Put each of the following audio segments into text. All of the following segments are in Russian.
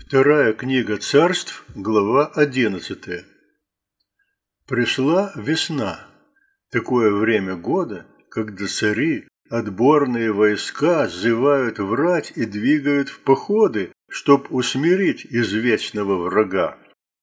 Вторая книга Царств, глава 11. Пришла весна, такое время года, когда цари, отборные войска сзывают в рать и двигают в походы, чтоб усмирить извечного врага.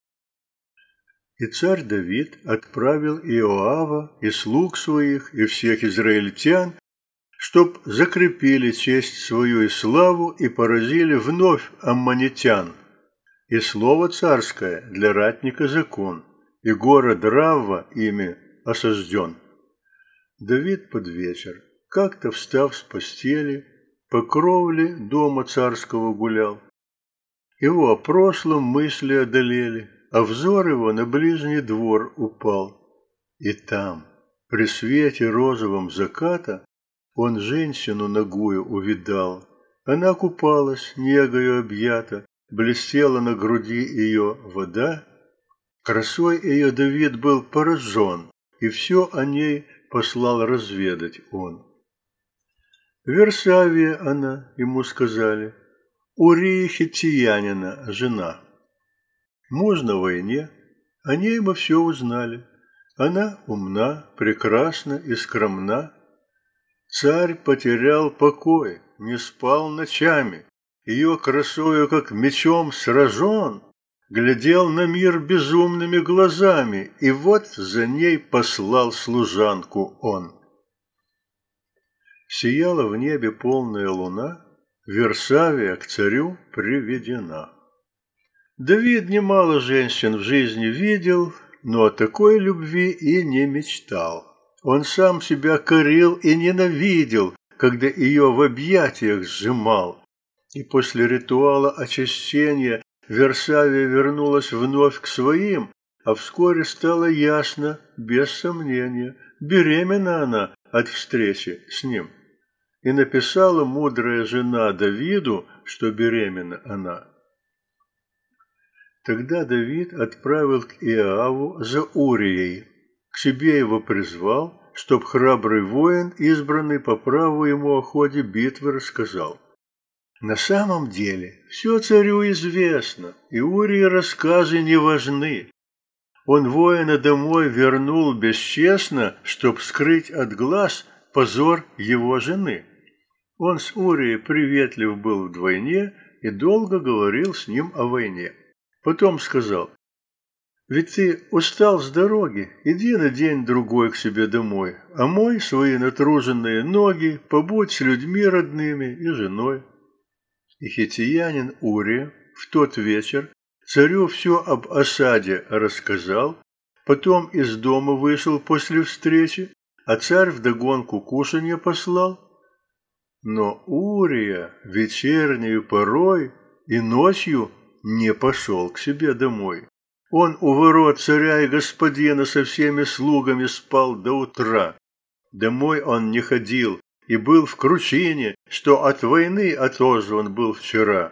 И царь Давид отправил Иоава и слуг своих и всех израильтян, чтоб закрепили честь свою и славу и поразили вновь аммонитян. И слово царское для ратника закон, и город Равва ими осажден. Давид под вечер, как-то встав с постели, по кровле дома царского гулял. Его о прошлом мысли одолели, а взор его на ближний двор упал. И там, при свете розовом заката, он женщину нагую увидал. Она купалась, негою объята, блестела на груди ее вода. Красой ее Давид был поражен, и все о ней послал разведать он. Версавия она, ему сказали, Урии Хиттиянина жена. Муж на войне, о ней мы все узнали. Она умна, прекрасна и скромна. Царь потерял покой, не спал ночами, ее красою, как мечом сражен, глядел на мир безумными глазами, и вот за ней послал служанку он. Сияла в небе полная луна, Версавия к царю приведена. Давид немало женщин в жизни видел, но о такой любви и не мечтал. Он сам себя корил и ненавидел, когда ее в объятиях сжимал. И после ритуала очищения Версавия вернулась вновь к своим, а вскоре стало ясно, без сомнения, беременна она от встречи с ним. И написала мудрая жена Давиду, что беременна она. Тогда Давид отправил к Иоаву за Урией, к себе его призвал, чтоб храбрый воин, избранный по праву ему о ходе битвы, рассказал. На самом деле все царю известно, и Урии рассказы не важны. Он воина домой вернул бесчестно, чтоб скрыть от глаз позор его жены. Он с Урией приветлив был вдвойне и долго говорил с ним о войне. Потом сказал, «Ведь ты устал с дороги, иди на день-другой к себе домой, а мой свои натруженные ноги побудь с людьми родными и женой». И хиттиянин Урия в тот вечер царю все об осаде рассказал, потом из дома вышел после встречи, а царь вдогонку кушанье послал. Но Урия вечернею порой и ночью не пошел к себе домой. Он у ворот царя и господина со всеми слугами спал до утра. Домой он не ходил и был в кручине, что от войны отозван был вчера.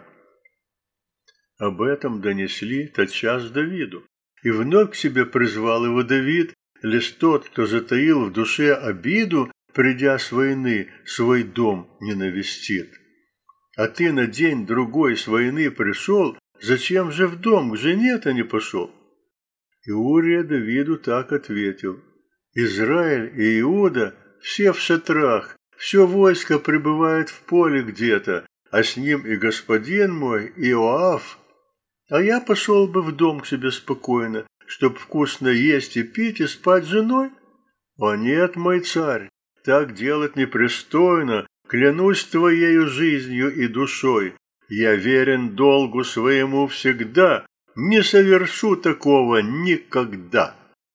Об этом донесли тотчас Давиду, и вновь к себе призвал его Давид, лишь тот, кто затаил в душе обиду, придя с войны, свой дом не навестит. А ты на день-другой с войны пришел, зачем же в дом к жене-то не пошел? И Урия Давиду так ответил. Израиль и Иуда все в шатрах, все войско пребывает в поле где-то, а с ним и господин мой, Иоав. А я пошел бы в дом к себе спокойно, чтоб вкусно есть и пить и спать с женой? О нет, мой царь, так делать непристойно, клянусь твоею жизнью и душой. Я верен долгу своему всегда, не совершу такого никогда.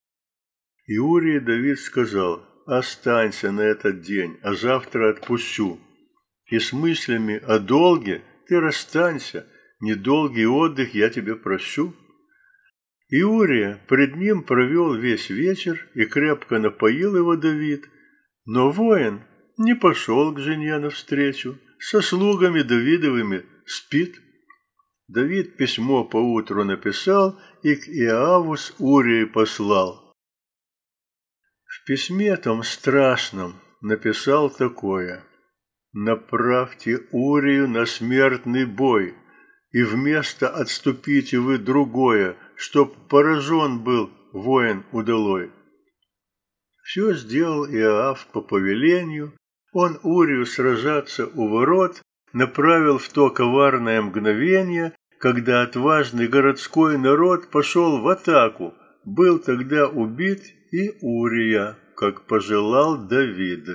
И Урии Давид сказал, останься на этот день, а завтра отпущу. И с мыслями о долге ты расстанься, недолгий отдых я тебе прощу. И Урия пред ним провел весь вечер и крепко напоил его Давид, но воин не пошел к жене навстречу, со слугами Давидовыми спит. Давид письмо поутру написал и к Иоаву с Урией послал. В письме том страшном написал такое: «Направьте Урию на смертный бой, и вместо отступите вы другое, чтоб поражен был воин удалой. Все сделал Иоав по повелению, он Урию сражаться у ворот направил в то коварное мгновение, когда отважный городской народ пошел в атаку. Был тогда убит и Урия, как пожелал Давид.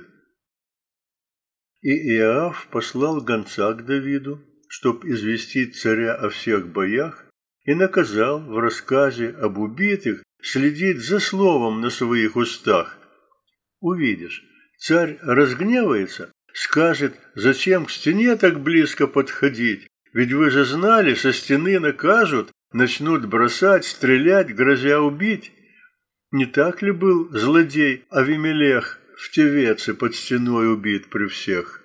И Иоав послал гонца к Давиду, чтоб известить царя о всех боях, и наказал в рассказе об убитых следить за словом на своих устах. Увидишь, царь разгневается, скажет, зачем к стене так близко подходить, ведь вы же знали, со стены накажут, начнут бросать, стрелять, грозя убить. Не так ли был злодей Авимелех в Тевеце под стеной убит при всех?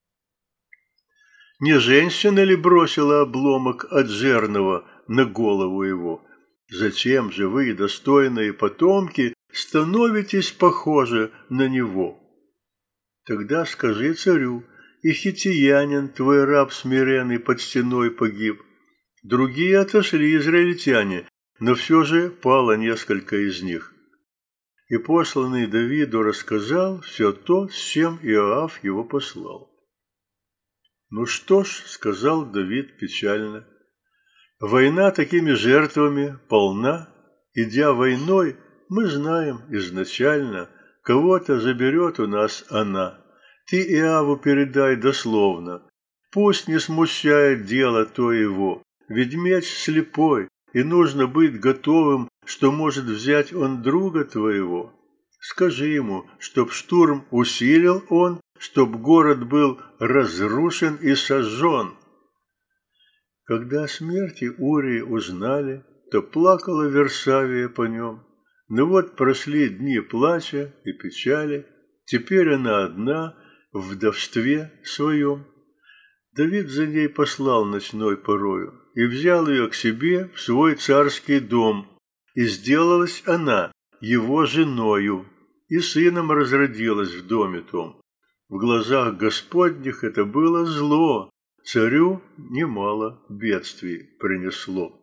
Не женщина ли бросила обломок от жернова на голову его? Зачем же вы, достойные потомки, становитесь похожи на него? Тогда скажи царю, и хиттиянин, твой раб смиренный, под стеной погиб. Другие отошли израильтяне, но все же пало несколько из них. И посланный Давиду рассказал все то, с чем Иоав его послал. «Ну что ж», — сказал Давид печально, — «война такими жертвами полна. Идя войной, мы знаем изначально, кого-то заберет у нас она. Ты Иоаву передай дословно, пусть не смущает дело то его, ведь меч слепой, и нужно быть готовым, что может взять он друга твоего. Скажи ему, чтоб штурм усилил он, чтоб город был разрушен и сожжен». Когда о смерти Урии узнали, то плакала Версавия по нем. Но вот прошли дни плача и печали, теперь она одна, в вдовстве своем. Давид за ней послал ночной порою и взял ее к себе в свой царский дом, и сделалась она его женою, и сыном разродилась в доме том. В глазах Господних это было зло, царю немало бедствий принесло.